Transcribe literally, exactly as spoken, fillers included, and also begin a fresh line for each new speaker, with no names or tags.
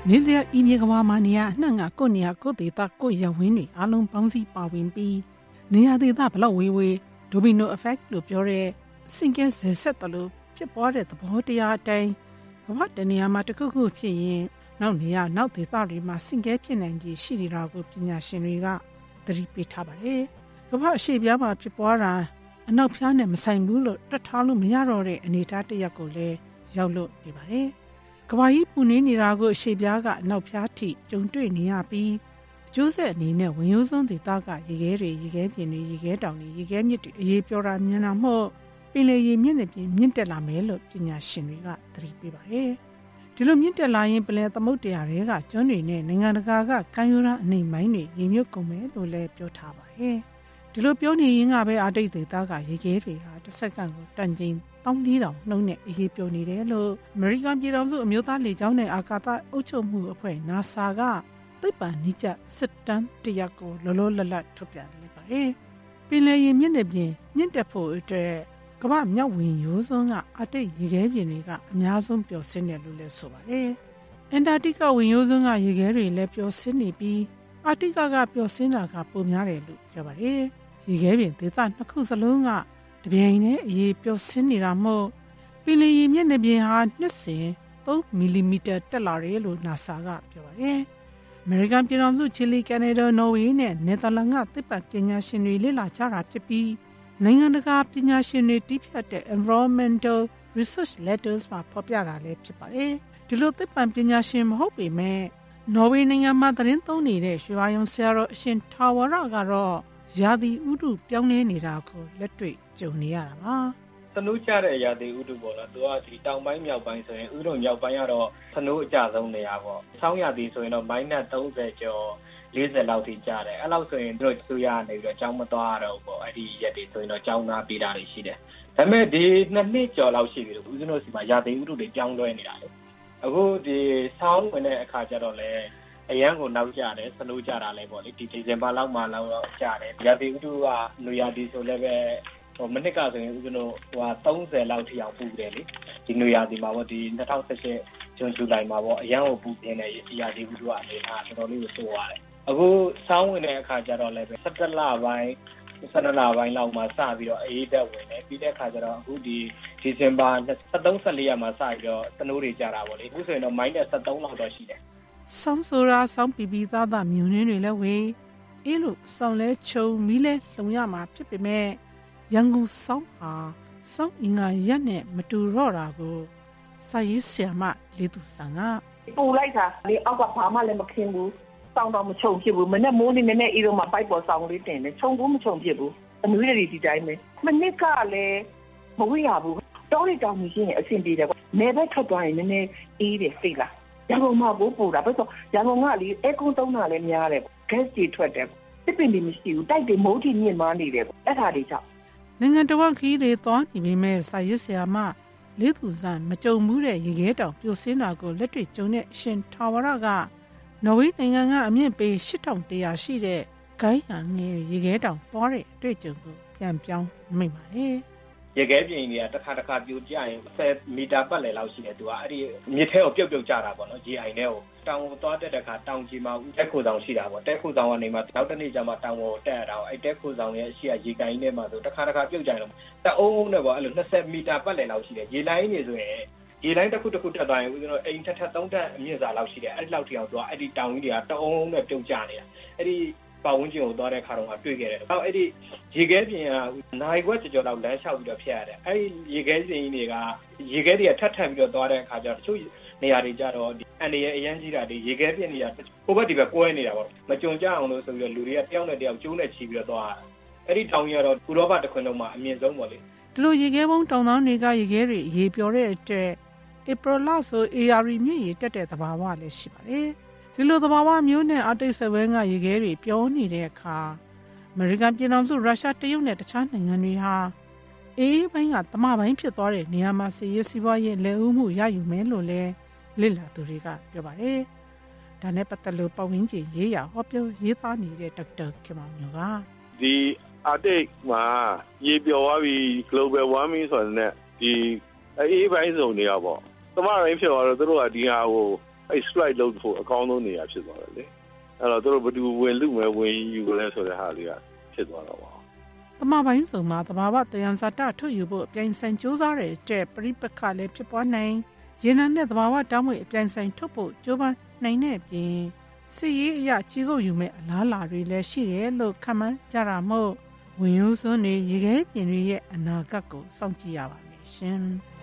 နေစရာဤမြေကဘာမှာနေရနှံ့ငါကိုနေရကိုဒေတာကိုရဝင်းတွေအလုံးပေါင်းစည်းပါဝင်ပြီးနေရဒေတာဘလောက်ဝေးဝေးဒိုမီနိုအဖက်လို့ပြောတဲ့စင်ကဲဇက်ဆက်တလို့ဖြစ်ပွားတဲ့သဘောတရားအတိုင်းကဘာတနေရာမှာတစ်ခုခုဖြစ်ရင်နောက်နေရနောက်ဒေတာတွေမှာစင်ကဲဖြစ်နိုင်ခြေရှိနေတာကိုပညာရှင်တွေကသတိပေးထားပါတယ်ကဘာအရှိပြားမှာဖြစ်ပွားတာအနောက်ဖျားနဲ့မဆိုင်ဘူးလို့တွက်ထားလို့မရတော့တဲ့အနေအထားတစ်ရပ်ကိုလည်းရောက်လို့နေပါတယ်ကဘာကြီးပူနေနေတာကိုအရှိပြားကအနောက်ဖျားထိကျုံတွေ့နေရပြီးအကျိုးဆက်အနေနဲ့ဝင်ရိုးစွန်းဒေသကရေခဲတွေရေခဲပြင်တွေရေခဲတောင်တွေရေခဲမြစ်တွေအေးပြောတာမြန်တာမို့ပင်လေရေမြင့်နေပြင်မြင့်တက်လာမယ်လို့ပညာရှင်တွေကသတိပေးပါတယ်ဒီလိုမြင့်တက်လာရင်ပလဲသမုတ်တရားတွေကကျွန်းတွေနဲ့နိုင်ငံတကာကကမ်းရိုးတန်းအနေမိုင်းတွေရေမြုပ်ကုန်မယ်လို့လည်းပြောထားပါတယ်ဒီလိုပြောနေရင်ကပဲအာတိတ်ဒေသကရေခဲတွေဟာတစ်စက္ကန့်ကိုတန်ချိန်တောင်းလေးတောင်နှုံးနဲ့အေးပြောနေတယ်လို့အမေရိကန်ပြည်ထောင်စုအမျိုးသားလေကြောင်းနဲ့အာကာသအုပ်ချုပ်မှုအဖွဲ့ NASA ကသိပ္ပံနည်းကျစစ်တမ်းတရက်ကိုလောလောလတ်လတ်ထုတ်ပြန်လိုက်ပါတယ်။ပင်လယ်ရေမြင့်တဲ့ပြင်မြင့်တက်ဖို့အတွက်ကမ္ဘာမြောက်ဝင်ရိုးစွန်းကအာတိတ်ရေခဲပြင်တွေကအများဆုံးပျော်စင်းတယ်လို့လည်းဆိုပါတယ်။အန်တာတိကဝင်ရိုးစွန်းကရေခဲတွေလည်းပျော်စင်းနေပြီးအာတိကကပျော်စင်းတာကပိုများတယ်လို့ပြောပါတယ်။ရေခဲပြင်ဒေသနှစ်ခုစလုံးကတပြိုင်တည်းအေးပျော်စင်းနေတာမို့ပင်လယ်ရေမျက်နှာပြင်ဟာနှစ်စဉ်သုံးမီလီမီတာတက်လာတယ်လို့ NASA ကပြောပါတယ်။ အမေရိကန်ပြည်ထောင်စုချီလီကနေဒါနော်ဝေနဲ့နယ်သာလန်ကသိပ္ပံပညာရှင်တွေလေ့လာကြတာဖြစ်ပြီးနိုင်ငံတကာပညာရှင်တွေတည်ဖြတ်တဲ့ Environmental Research Letters မှာဖော်ပြတာလည်းဖြစ်ပါတယ်။ဒီလိုသိပ္ပံပညာရှင်မဟုတ်ပေမဲ့နော်ဝေနိုင်ငံမှာသတင်းသုံးနေတဲ့ရွှေဝါရုံဆရာတော်အရှင်ထာဝရကတော့ရာသီဥတုပြောင်းလဲနေတာကိုလက်တွေ့ကြုံနေရတာပါ
စနိုးကြတဲ့ရာသီဥတုပေါ့နော်သူကဒီတောင်ပိုင်းမြောက်ပိုင်းဆိုရင်ဥတုမြောက်ပိုင်းကတော့စနိုးအကျဆုံးနေရာပေါ့ဆောင်းရာသီဆိုရင်တော့ မိုင်နပ် သုံးဆယ်ကျော်လေးဆယ်လောက်ထိကျတယ်အဲ့လောက်ဆိုရင်တို့သူရနေပြီးတော့ကျောင်းမသွားရတော့ပေါ့အဲ့ဒီရက်တွေဆိုရင်တော့ကျောင်းသားပေးတာတွေရှိတယ်ဒါပေမဲ့ဒီနှစ်နှစ်ကျော်လောက်ရှိပြီလို့ဦးဇင်းတို့စီမှာရာသီဥတုတွေပြောင်းလဲနေတာလေအခုဒီဆောင်းဝင်တဲ့အခါကျတော့လေအရန်ကိုနောက်ကျတယ်စနိုးကျတာလည်းပေါ့လေဒီဒီဇင်ဘာလောက်မှလောက်ကျတယ်ရာသီဥတုကနွေရာသီဆိုလည်းပဲဟိုမနစ်ကဆိုရင်ဦးဇင်းတို့ဟိုဟာသုံးဆယ်လောက်ထိအောင်ပူတယ်လေဒီနွေရာသီမှာပေါ့ဒီ၂၀၁၈ဇွန်ဇူလိုင်မှာပေါ့အရန်ကိုပူပြင်းတဲ့ရာသီဥတုအနေနဲ့တော်တော်လေးကိုဆိုးရတယ်အခုဆောင်းဝင်တဲ့အခါကျတော့လည်းပဲ၁၁လပိုင်း၁၂လပိုင်းလောက်မှာစပြီးတော့အေးသက်ဝင်တယ်ပြီးတဲ့အခါကျတော့အခုဒီဒီဇင်ဘာ၁၃ ၁၄ရက်မှာစပြီးတော့စနိုးတွေကျတာပေါ့လေအခုဆိုရင်တော့ မိုင်နပ် ၁၃လောက်တော့ရှိတယ်
ဆောင်းဆိုရာဆောင်းပီပီသားသားမြူနှင်းတွေလည်းဝေးအေးလို့ဆောင်းလဲချုံမီးလဲလုံရမှာဖြစ်ပေမဲ့ရန်ကုန်ဆောင်းဟာဆောင်းအင်္ဂါရက်နဲ့မတူတော့တာကိုစာရေးဆရာမလေးသူဆန်က
ပူလိုက်တာလေအောက်ကဘာမှလည်းမခင်းဘူးဆောင်းတော့မချုံဖြစ်ဘူးမနေ့မိုးနေနည်းနည်းအေးတော့မှပိုက်ပေါ်ဆောင်းလေးတင်တယ်ချုံဘူးမချုံဖြစ်ဘူးအနွေးတွေဒီတိုင်းပဲမနစ်ကလည်းမဝေ့ရဘူးတောတွေတောင်ကြီးရင်အဆင်ပြေတယ်နေဘက်ထွက်သွားရင်နည်းနည်းအေးတယ်စိတ်လားရန်ကုန်မှာကိုပူတာပဲဆိုရန်ကုန်ကလေအဲကွန်သုံးတာလည်းများတယ် gas တွေထွက်တယ်တစ်ပင်တွေမရှိဘူးတိုက်တွေမိုးထိမြင့်မားနေတယ်အဲ့ဒါတွေကြောင့်
နိုင်ငံတော်ခီးတွေသွားနေပေမဲ့စာရွက်ဆရာမလေးသူစံမကြုံဘူးတဲ့ရေခဲတောင်ပြိုဆင်းတာကိုလက်တွေ့ကြုံတဲ့အရှင်ထာဝရကနော်ဝေနိုင်ငံကအမြင့်ပေရှစ်ထောင်တရာရှိတဲ့ဂိုင်းဟန်ငယ်ရေခဲတောင်သွားတဲ့အတွေ့အကြုံကိုပြန်ပြောင်းမိတ်ပါတယ်
ရေခဲပြင်တွေကတစ်ခါတစ်ခါပြိုကျရင်ဆယ်မီတာပတ်လည်လောက်ရှိတယ်သူကအဲ့ဒီမြစ်ထဲကိုပြုတ်ပြုတ်ကျတာပေါ့နော် ဂျီ အိုင် ထဲကိုတောင်ကိုသွားတဲ့အခါတောင်ကြီးမှာတက်ခိုဆောင်ရှိတာပေါ့တက်ခိုဆောင်ကနေမှနောက်တစ်နေ့ကျမှတောင်ကိုတက်ရတာပေါ့အဲ့တက်ခိုဆောင်ရဲ့အရှိကရေကိုင်းထဲမှာဆိုတစ်ခါတစ်ခါပြုတ်ကျရင်တော့တအုံးအုံးနဲ့ပေါ့အဲ့လို၂၀မီတာပတ်လည်လောက်ရှိတယ်ရေလိုင်းနေဆိုရင်ရေလိုင်းတစ်ခုတစ်ခုတက်သွားရင်ဦးဇင်းတို့အိမ်ထက်ထက်သုံးထက်အမြင့်စာလောက်ရှိတယ်အဲ့ဒီလောက်ထိအောင်သူကအဲ့ဒီတောင်ကြီးတွေကတအုံးအုံးနဲ့ပြုတ်ကျနေတာအဲ့ဒီပတ်ဝန်းကျင်ကိုသွားတဲ့ခါတော့တွေ့ခဲ့တယ်။အော်အဲ့ဒီရေခဲပြင်ကနိုင်ခွက်ကြော်ကြော်လောက်လမ်းလျှောက်ပြီးတော့ဖျက်ရတယ်။အဲ့ဒီရေခဲပြင်ကြီးတွေကရေခဲတွေကထပ်ထပ်ပြီးတော့သွားတဲ့အခါကျတော့တချို့နေရာတွေကျတော့အန်ဒီရဲ့အရန်ကြီးတာတွေရေခဲပြင်တွေကဟိုဘက်ဒီဘက်ကွဲနေတာပေါ့။မကြုံကြအောင်လို့ဆိုပြီးတော့လူတွေကတယောက်နဲ့တယောက်ကျိုးနဲ့ချီပြီးတော့သွားတာ။အဲ့ဒီတောင်ကြီးကတော့ဥရောပတစ်ခွင်လုံးမှာအမြင့်ဆုံးပေါ့လေ
။ဒီလိုရေခဲပုံးတောင်တောင်တွေကရေခဲတွေရေပျော်တဲ့အတွက်ဧပြီလဆိုအေအာရီမြင့်ရေတက်တဲ့သဘာဝလည်းရှိပါတယ်။ဒီလိုသဘာဝမျိုးနဲ့အာတိတ်စဝဲကရေခဲတွေပြောနေတဲ့အခါအမေရိကန်ပြည်ထောင်စုရုရှားတရုတ်နဲ့တခြားနိုင်ငံတွေဟာအေးပိုင်းကတမပိုင်းဖြစ်သွားတဲ့နေရာမှာစီရေးစီးပွားရေးလက်ဦးမှုရယူမယ်လို့လည်းလေ့လာသူတွေကပြောပါတယ်။ဒါနဲ့ပတ်သက်လို့ပတ်ဝန်းကျင်ရေးရာဟောပြောရေးသားနေတဲ့ဒေါက်တာခင်မောင်ညိုက
ဒီအာတိတ်မှာရေပျော်သွားပြီး global warming ဆိုတဲ့ဒီအေးပိုင်းစုံနေရပေါ့။တမပိုင်းဖြစ်သွားတော့သူတို့ကဒီဟာကို exploit လုပ်ဖို့အကောင်းဆုံးနေရာဖြစ်သွားတယ်လေအဲ့တော့တို့ဘယ်သူဝင်လူမဲ့ဝင်ယူလဲဆိုတဲ့ဟာလေးကဖြစ်သွားတော့ပါ
။သမပိုင်းစုံမှာသဘာဝတယံဇာတထုတ်ယူဖို့အပြိုင်ဆိုင်စ조사တဲ့အတွက်ပြိပခလည်းဖြစ်ပွားနိုင်ရေနံနဲ့သဘာဝတောင်းဝေအပြိုင်ဆိုင်ထုတ်ဖို့ကြိုးပမ်းနိုင်တဲ့အပြင်စစ်ရေးအရာကြီးကုပ်ယူမဲ့အလားအလာတွေလည်းရှိတယ်လို့ခန့်မှန်းကြတာမို့ဝင်ရိုးစွန်းတွေရေခဲပြင်တွေရဲ့အနာဂတ်ကိုစောင့်ကြည့်ရပါမယ်ရှင်။